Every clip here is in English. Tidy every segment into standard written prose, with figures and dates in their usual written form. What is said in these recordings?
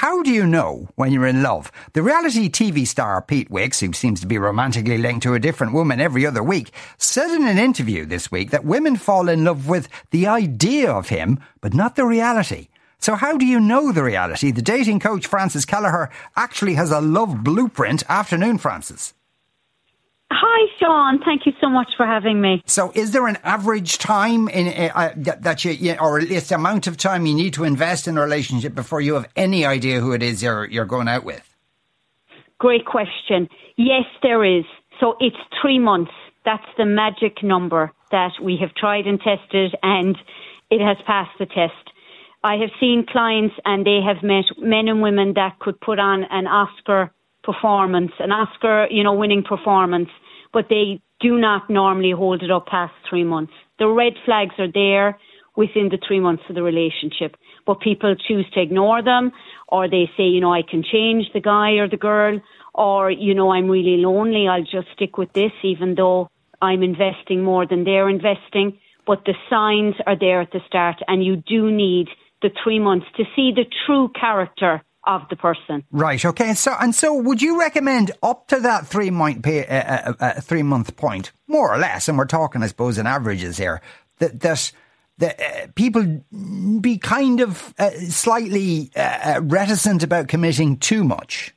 how do you know when you're in love? The reality TV star Pete Wicks, who seems to be romantically linked to a different woman every other week, said in an interview this week that women fall in love with the idea of him, but not the reality. So how do you know the reality? The dating coach Frances Kelleher actually has a love blueprint. Afternoon, Frances. Hi, Sean. Thank you so much for having me. So is there an average time in that you, or at least amount of time you need to invest in a relationship before you have any idea who it is you're going out with? Great question. Yes, there is. So it's 3 months. That's the magic number that we have tried and tested, and it has passed the test. I have seen clients and they have met men and women that could put on an Oscar performance, an Oscar, winning performance, but they do not normally hold it up past 3 months. The red flags are there within the 3 months of the relationship, but people choose to ignore them, or they say, I can change the guy or the girl, or, I'm really lonely, I'll just stick with this, even though I'm investing more than they're investing. But the signs are there at the start, and you do need the 3 months to see the true character of the person. Right, okay. So would you recommend up to that 3 month point, more or less, and we're talking, I suppose, in averages here, that people be kind of slightly reticent about committing too much?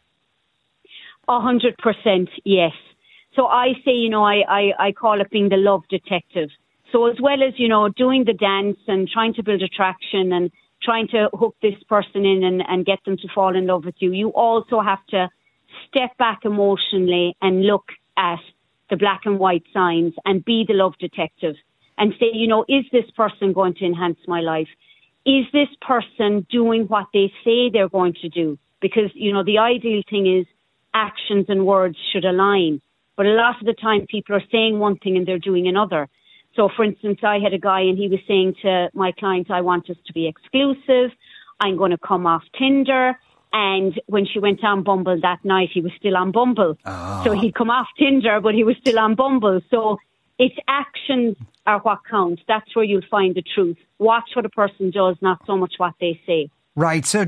100%, yes. So I say, I call it being the love detective. So as well as, doing the dance and trying to build attraction and trying to hook this person in and get them to fall in love with you, you also have to step back emotionally and look at the black and white signs and be the love detective and say, is this person going to enhance my life? Is this person doing what they say they're going to do? Because, the ideal thing is actions and words should align. But a lot of the time people are saying one thing and they're doing another. So, for instance, I had a guy and he was saying to my clients, I want us to be exclusive. I'm going to come off Tinder. And when she went on Bumble that night, he was still on Bumble. Oh. So he'd come off Tinder, but he was still on Bumble. So it's actions are what counts. That's where you'll find the truth. Watch what a person does, not so much what they say. Right. So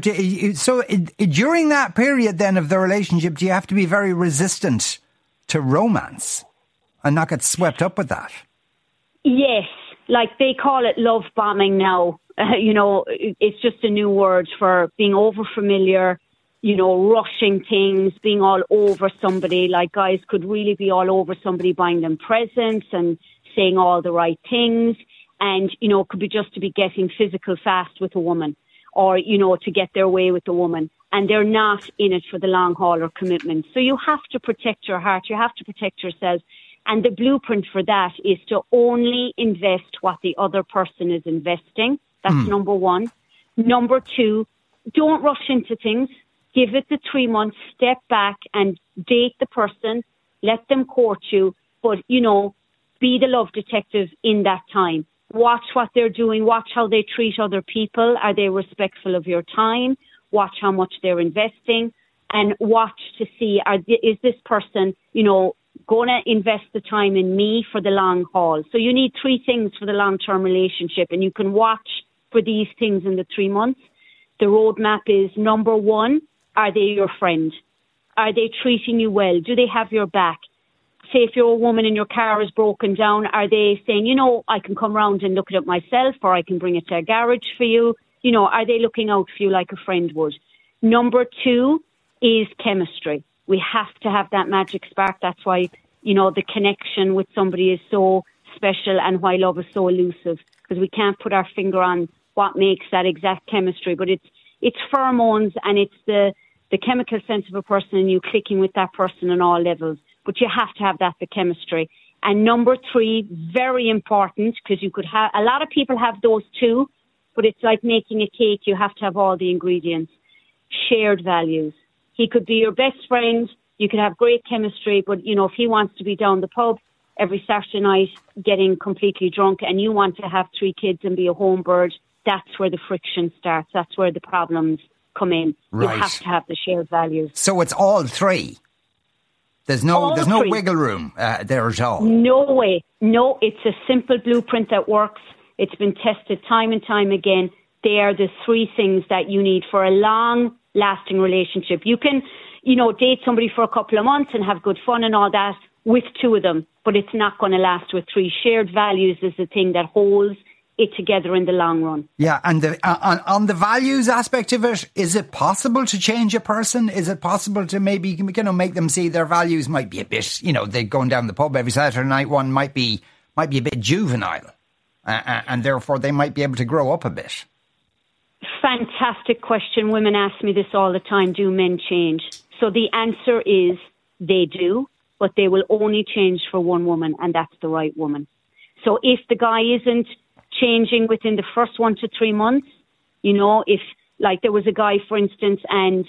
during that period then of the relationship, do you have to be very resistant to romance and not get swept up with that? Yes, like they call it love bombing now. It's just a new word for being over familiar, rushing things, being all over somebody. Like guys could really be all over somebody, buying them presents and saying all the right things. And, it could be just to be getting physical fast with a woman or, to get their way with a woman. And they're not in it for the long haul or commitment. So you have to protect your heart. You have to protect yourself. And the blueprint for that is to only invest what the other person is investing. That's number one. Number two, don't rush into things. Give it the 3 months, step back and date the person. Let them court you. But, be the love detective in that time. Watch what they're doing. Watch how they treat other people. Are they respectful of your time? Watch how much they're investing. And watch to see, is this person, going to invest the time in me for the long haul. So you need 3 things for the long-term relationship, and you can watch for these things in the 3 months. The roadmap is, number one, are they your friend? Are they treating you well? Do they have your back? Say if you're a woman and your car is broken down, are they saying, I can come round and look at it myself, or I can bring it to a garage for you? Are they looking out for you like a friend would? Number 2 is chemistry. We have to have that magic spark. That's why, the connection with somebody is so special and why love is so elusive, because we can't put our finger on what makes that exact chemistry. But it's pheromones and it's the chemical sense of a person and you clicking with that person on all levels. But you have to have the chemistry. And number 3, very important, because you could have, a lot of people have those too, but it's like making a cake. You have to have all the ingredients. Shared values. He could be your best friend. You could have great chemistry, but, if he wants to be down the pub every Saturday night getting completely drunk and you want to have 3 kids and be a home bird, that's where the friction starts. That's where the problems come in. Right. You have to have the shared values. So it's all 3? There's no wiggle room there at all? No way. No, it's a simple blueprint that works. It's been tested time and time again. They are the 3 things that you need for a long lasting relationship. You can, date somebody for a couple of months and have good fun and all that with two of them, but it's not going to last with three. Shared values is the thing that holds it together in the long run. Yeah, and on the values aspect of it, is it possible to change a person? Is it possible to maybe make them see their values might be a bit, they're going down the pub every Saturday night, one might be a bit juvenile, and therefore they might be able to grow up a bit? Fantastic question. Women ask me this all the time. Do men change? So the answer is they do, but they will only change for one woman, and that's the right woman. So if the guy isn't changing within the first 1 to 3 months, if like there was a guy, for instance, and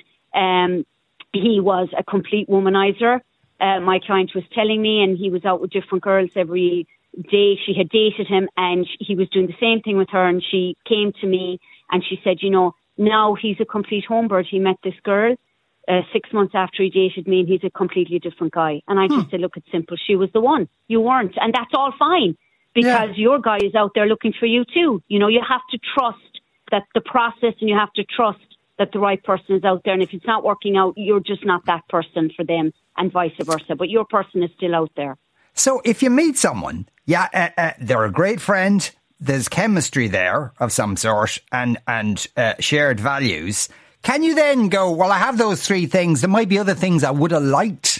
he was a complete womanizer. My client was telling me, and he was out with different girls every day. She had dated him, and he was doing the same thing with her. And she came to me and she said, now he's a complete homebird. He met this girl 6 months after he dated me, and he's a completely different guy. And I just said, look, it's simple. She was the one. You weren't. And that's all fine. Because your guy is out there looking for you too. You have to trust that the process, and you have to trust that the right person is out there. And if it's not working out, you're just not that person for them, and vice versa. But your person is still out there. So if you meet someone, they're a great friend, there's chemistry there of some sort, and shared values, can you then go, well, I have those three things, there might be other things I would have liked?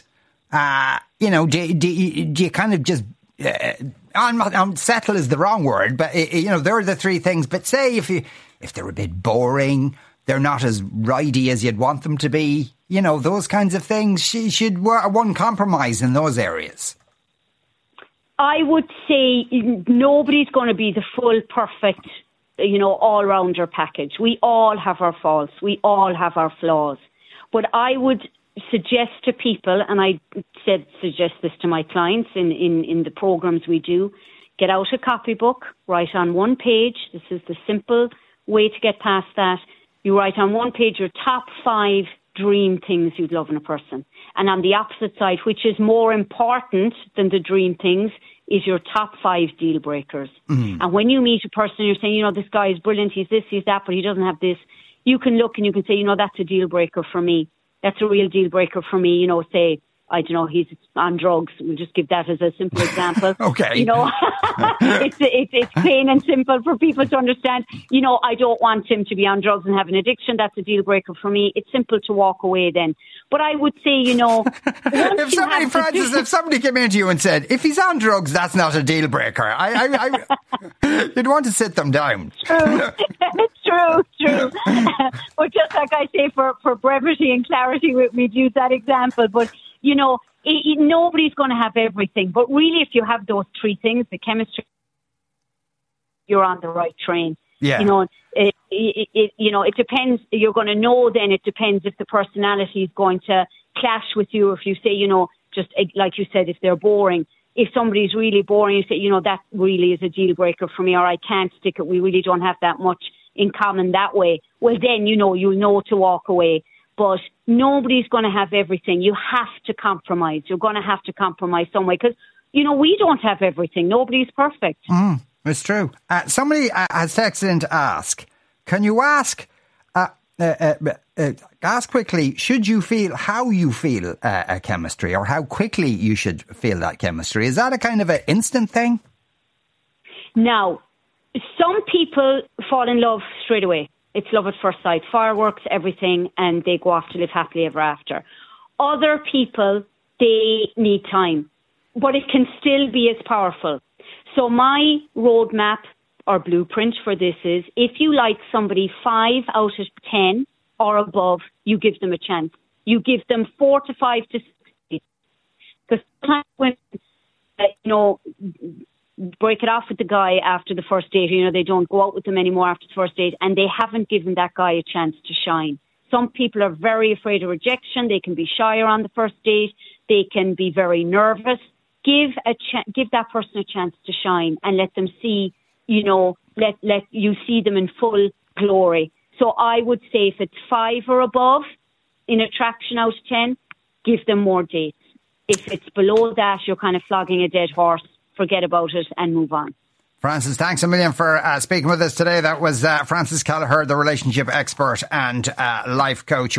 Do you kind of just... settle is the wrong word, but there are the three things. But say if they're a bit boring, they're not as ridey as you'd want them to be, those kinds of things. Should one compromise in those areas? I would say nobody's going to be the full perfect, all-rounder package. We all have our faults. We all have our flaws. But I would suggest to people, and I suggest this to my clients in the programs we do, get out a copybook, write on one page. This is the simple way to get past that. You write on one page your top 5 dream things you'd love in a person. And on the opposite side, which is more important than the dream things, is your top 5 deal breakers. Mm-hmm. And when you meet a person, you're saying, this guy is brilliant, he's this, he's that, but he doesn't have this. You can look and you can say, that's a deal breaker for me. That's a real deal breaker for me. Say, I don't know, he's on drugs. We'll just give that as a simple example. Okay. It's plain and simple for people to understand. I don't want him to be on drugs and have an addiction. That's a deal breaker for me. It's simple to walk away then. But I would say, if somebody came into you and said, if he's on drugs, that's not a deal breaker, you'd want to sit them down. True. True. But just like I say, for brevity and clarity, we'd use that example. But, nobody's going to have everything. But really, if you have those three things, the chemistry, you're on the right train. Yeah. It depends. You're going to know then. It depends if the personality is going to clash with you. If you say, just like you said, if they're boring. If somebody's really boring, you say, that really is a deal breaker for me, or I can't stick it. We really don't have that much in common that way. Well, then, you'll know to walk away. But nobody's going to have everything. You have to compromise. You're going to have to compromise some way because, we don't have everything. Nobody's perfect. It's true. Somebody has texted in to ask, can you ask quickly, should you feel how you feel a chemistry, or how quickly you should feel that chemistry? Is that a kind of an instant thing? Now, some people fall in love straight away. It's love at first sight, fireworks, everything, and they go off to live happily ever after. Other people, they need time, but it can still be as powerful. So my roadmap or blueprint for this is, if you like somebody 5 out of 10 or above, you give them a chance. You give them 4 to 5 to 6. Because sometimes when, break it off with the guy after the first date, they don't go out with them anymore after the first date, and they haven't given that guy a chance to shine. Some people are very afraid of rejection. They can be shyer on the first date. They can be very nervous. Give that person a chance to shine and let them see, let you see them in full glory. So I would say if it's 5 or above in attraction out of 10, give them more dates. If it's below that, you're kind of flogging a dead horse. Forget about it and move on. Frances, thanks a million for speaking with us today. That was Frances Kelleher, the relationship expert and life coach.